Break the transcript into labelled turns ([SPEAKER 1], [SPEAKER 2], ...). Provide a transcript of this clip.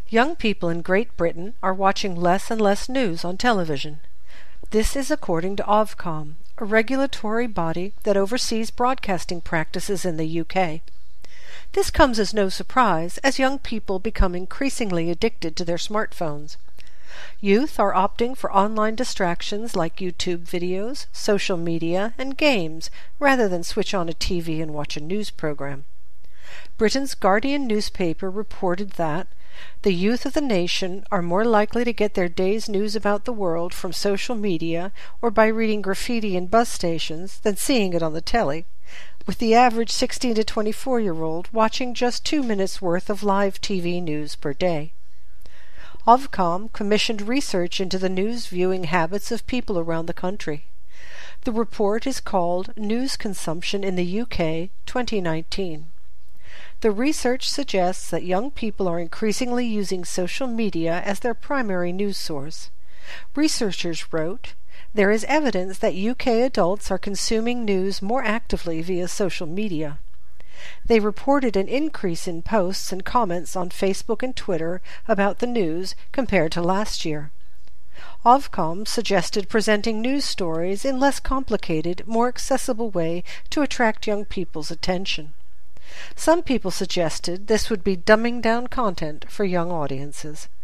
[SPEAKER 1] Young people in Great Britain are watching less and less news on television. This is according to Ofcom, a regulatory body that oversees broadcasting practices in the UK. This comes as no surprise, as young people become increasingly addicted to their smartphones. Youth are opting for online distractions like YouTube videos, social media, and games, rather than switch on a TV and watch a news program. Britain's Guardian newspaper reported that the youth of the nation are more likely to get their day's news about the world from social media or by reading graffiti in bus stations than seeing it on the telly, with the average 16 to 24-year-old watching just 2 minutes worth of live TV news per day. Ofcom commissioned research into the news viewing habits of people around the country. The report is called News Consumption in the UK 2019. The research suggests that young people are increasingly using social media as their primary news source. Researchers wrote, "There is evidence that UK adults are consuming news more actively via social media." They reported an increase in posts and comments on Facebook and Twitter about the news compared to last year. Ofcom suggested presenting news stories in less complicated, more accessible way to attract young people's attention. Some people suggested this would be dumbing down content for young audiences.